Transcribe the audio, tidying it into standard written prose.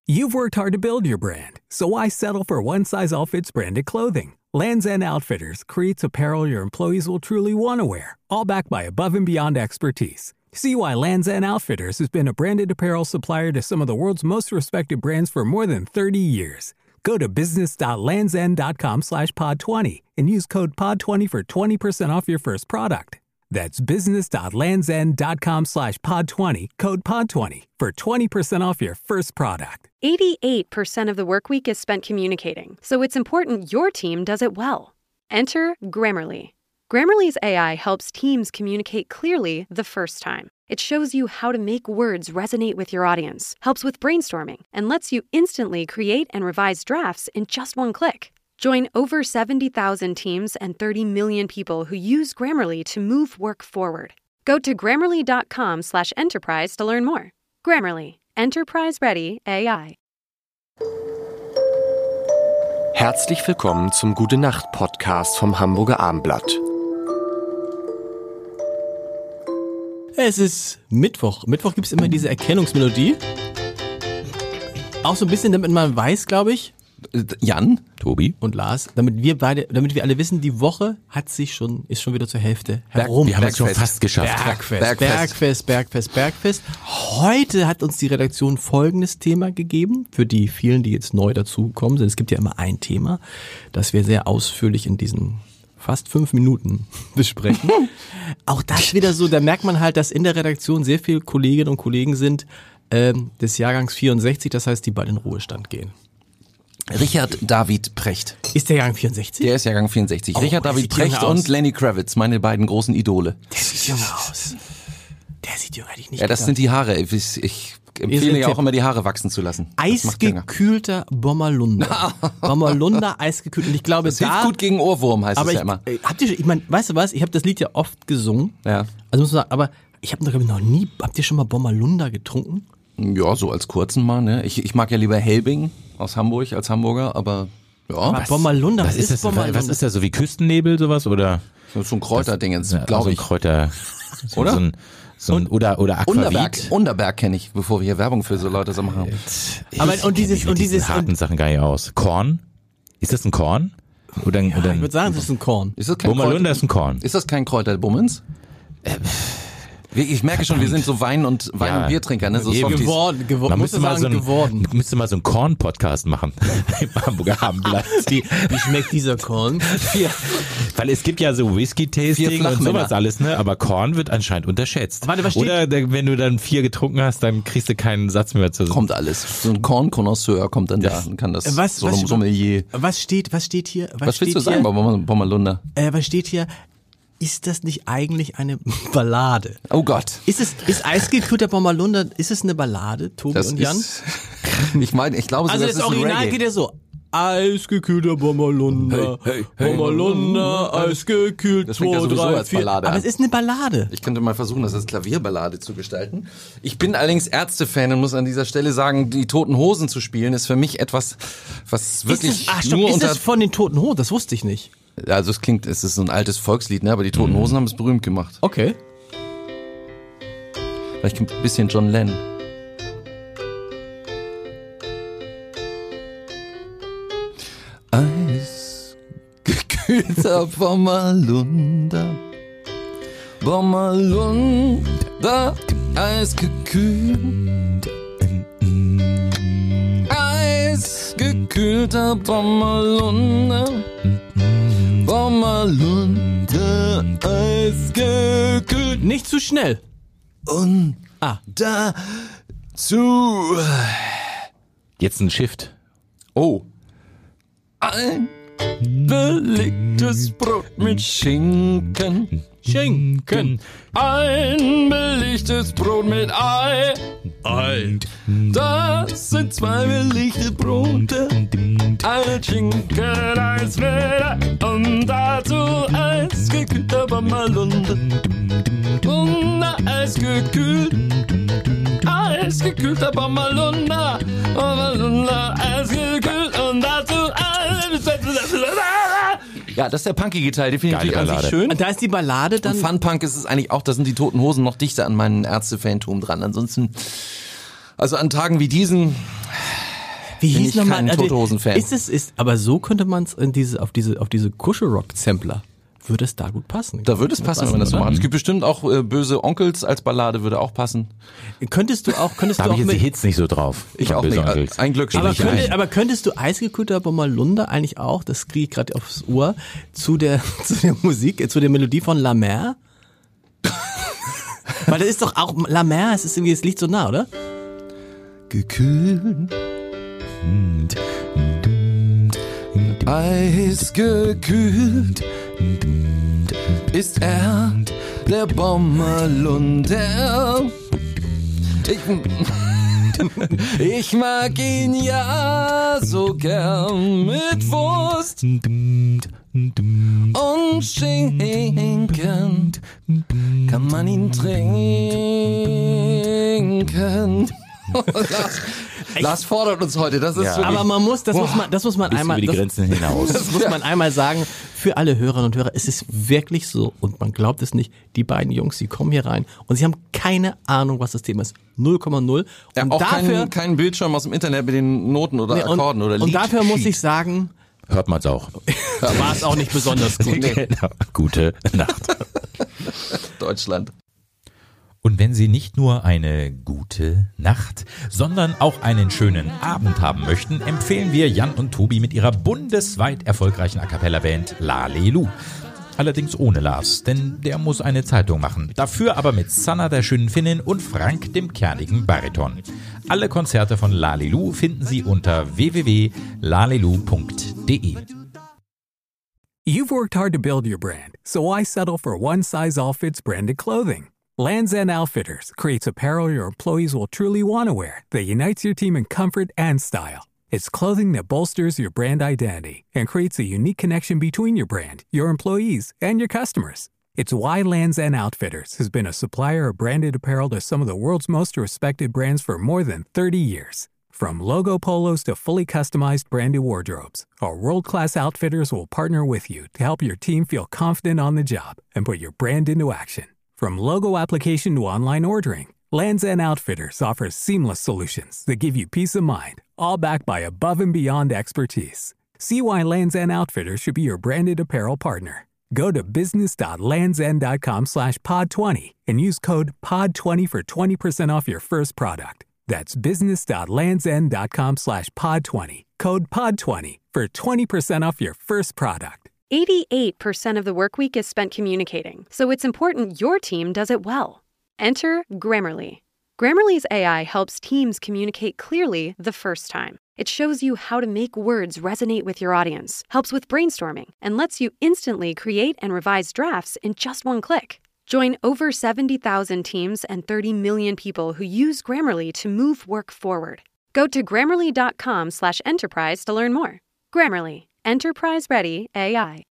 You've worked hard to build your brand, so why settle for one-size-all-fits branded clothing? Lands' End Outfitters creates apparel your employees will truly want to wear, all backed by above-and-beyond expertise. See why Lands' End Outfitters has been a branded apparel supplier to some of the world's most respected brands for more than 30 years. Go to business.landsend.com/pod20 and use code POD20 for 20% off your first product. That's business.landsend.com/pod20, code POD20 for 20% off your first product. 88% of the work week is spent communicating, so it's important your team does it well. Enter Grammarly. Grammarly's AI helps teams communicate clearly the first time. It shows you how to make words resonate with your audience, helps with brainstorming, and lets you instantly create and revise drafts in just one click. Join over 70,000 teams and 30 million people who use Grammarly to move work forward. Go to grammarly.com/enterprise to learn more. Grammarly. Enterprise-ready AI. Herzlich willkommen zum Gute-Nacht-Podcast vom Hamburger Abendblatt. Es ist Mittwoch. Mittwoch gibt es immer diese Erkennungsmelodie. Auch so ein bisschen, damit man weiß, glaube ich. Jan, Tobi und Lars, damit wir alle wissen, die Woche ist schon wieder zur Hälfte herum. Wir haben es schon fast geschafft. Bergfest. Heute hat uns die Redaktion folgendes Thema gegeben, für die vielen, die jetzt neu dazugekommen sind. Es gibt ja immer ein Thema, das wir sehr ausführlich in diesen fast 5 Minuten besprechen. Auch das wieder so, da merkt man halt, dass in der Redaktion sehr viele Kolleginnen und Kollegen sind des Jahrgangs 64, das heißt, die bald in Ruhestand gehen. Richard David Precht. Ist der Jahrgang 64? Der ist Jahrgang 64. Richard David Precht und Lenny Kravitz, meine beiden großen Idole. Der sieht jünger aus. Der sieht jünger, hätte ich nicht gedacht. Das sind die Haare. Ich empfehle ja auch immer, die Haare wachsen zu lassen. Eisgekühlter Bommerlunder. Bommerlunder, eisgekühlt. Und ich glaube, das hilft gut gegen Ohrwurm, heißt es ja immer. Weißt du was? Ich habe das Lied ja oft gesungen. Ja. Also muss man sagen, aber ich habe noch nie, habt ihr schon mal Bommerlunder getrunken? Ja, so als kurzen mal, ne? Ich mag ja lieber Helbing aus Hamburg als Hamburger, aber ja. Aber Bommerlunder, was ist das? Bommerlunder? Was ist das, so wie Küstennebel, sowas, oder? So ein Kräuterdingens, glaube ich. So ein Kräuter, oder? Oder Aquavit. Unterberg kenne ich, bevor wir hier Werbung für so Leute so machen. Aber und diese harten Sachen gar nicht aus. Korn? Ist das ein Korn? Oder ich würde sagen, das ist ein Korn. Bommerlunder ist ein Korn. Ist das kein Kräuterbummens? Ich merke schon, wir sind so Wein- und Biertrinker, ne? So geworden. Müsste mal so einen Korn-Podcast machen. Im Hamburger Abendblatt. Wie schmeckt dieser Korn? Weil es gibt ja so Whisky-Tasting und sowas alles, ne? Aber Korn wird anscheinend unterschätzt. Warte, was steht? Oder wenn du dann 4 getrunken hast, dann kriegst du keinen Satz mehr zu. Kommt alles. So ein Korn-Connoisseur kommt dann da und kann das Sommelier. Was steht hier? Was willst du sagen bei Bommerlunder? Was steht hier? Ist das nicht eigentlich eine Ballade? Oh Gott. Ist eisgekühlter Bommerlunder, ist es eine Ballade, Tobi und Jan? Ich glaube, also das Original geht ja so. Eisgekühlter Bommerlunder, hey. Bommerlunder, eisgekühlt, das klingt ja sowieso als Ballade. Aber es ist eine Ballade. Ich könnte mal versuchen, das als Klavierballade zu gestalten. Ich bin allerdings Ärzte-Fan und muss an dieser Stelle sagen, die Toten Hosen zu spielen, ist für mich etwas, was wirklich ist das von den Toten Hosen? Das wusste ich nicht. Also es ist so ein altes Volkslied, ne? Aber die Toten Hosen haben es berühmt gemacht. Okay. Vielleicht ein bisschen John Lennon. Eisgekühlter Bommerlunder, Bommerlunder, eisgekühlt. Eisgekühlter Bommerlunder, Bommerlunder, eisgekühlt. Nicht zu schnell. Und dazu. Jetzt ein Shift. Oh. Ein belegtes Brot mit Schinken. Ein belegtes Brot mit Ei. Das sind 2 belegte Brote. Ein Schinken, eins mit Ei. Und dazu eisgekühlter Bommerlunder. Eisgekühlt. Eisgekühlter Bommerlunder. Bommerlunder, eisgekühlt. Und dazu Ja, das ist der punkige Teil, den finde ich natürlich an sich schön. Und da ist die Ballade dann. Und Fun-Punk ist es eigentlich auch, da sind die Toten Hosen noch dichter an meinen Ärzte-Fantum dran. Ansonsten, also an Tagen wie diesen, Wie bin hieß ich nochmal? kein Tote Hosen-Fan. Aber so könnte man es auf diese Kuschelrock-Sampler, würde es da gut passen. Da würde es passen, wenn man das so oder? macht. Es gibt bestimmt auch Böse Onkels als Ballade, würde auch passen. Könntest du Da habe ich auch jetzt die mit, Hits nicht so drauf. Ich Von auch Böse nicht. Onkels. Ein Glück aber, schon. aber könntest du Eisgekühlter Bommerlunder eigentlich auch, das kriege ich gerade aufs Ohr, zu der Musik, zu der Melodie von La Mer? Weil das ist doch auch, La Mer, es ist irgendwie, es liegt so nah, oder? Gekühlt. Eisgekühlt ist er, der Bommerlunder. Ich mag ihn ja so gern mit Wurst und Schinken. Kann man ihn trinken. Lars fordert uns heute, das ist Ja. wirklich, Aber das muss man Bis einmal, über die Grenzen hinaus. das muss man einmal sagen, für alle Hörerinnen und Hörer, es ist wirklich so, und man glaubt es nicht, die beiden Jungs, die kommen hier rein und sie haben keine Ahnung, was das Thema ist. 0,0. ja, Und auch dafür, kein Bildschirm aus dem Internet mit den Noten oder Akkorden oder und Lied. dafür muss ich sagen, Hört man's auch. war es auch nicht besonders gut. Genau. Gute Nacht. Deutschland. Und wenn Sie nicht nur eine gute Nacht, sondern auch einen schönen Abend haben möchten, empfehlen wir Jan und Tobi mit ihrer bundesweit erfolgreichen A-Cappella-Band Lalelu. Allerdings ohne Lars, denn der muss eine Zeitung machen. Dafür aber mit Sanna, der schönen Finnin, und Frank, dem kernigen Bariton. Alle Konzerte von Lalelu finden Sie unter www.lalelu.de. You've worked hard to build your brand, so why settle for one-size-all-fits branded clothing? Lands' End Outfitters creates apparel your employees will truly want to wear that unites your team in comfort and style. It's clothing that bolsters your brand identity and creates a unique connection between your brand, your employees, and your customers. It's why Lands' End Outfitters has been a supplier of branded apparel to some of the world's most respected brands for more than 30 years. From logo polos to fully customized branded wardrobes, our world-class outfitters will partner with you to help your team feel confident on the job and put your brand into action. From logo application to online ordering, Lands' End Outfitters offers seamless solutions that give you peace of mind, all backed by above-and-beyond expertise. See why Lands' End Outfitters should be your branded apparel partner. Go to business.landsend.com/pod20 and use code POD20 for 20% off your first product. That's business.landsend.com/pod20. Code POD20 for 20% off your first product. 88% of the workweek is spent communicating, so it's important your team does it well. Enter Grammarly. Grammarly's AI helps teams communicate clearly the first time. It shows you how to make words resonate with your audience, helps with brainstorming, and lets you instantly create and revise drafts in just one click. Join over 70,000 teams and 30 million people who use Grammarly to move work forward. Go to Grammarly.com/enterprise to learn more. Grammarly. Enterprise-ready AI.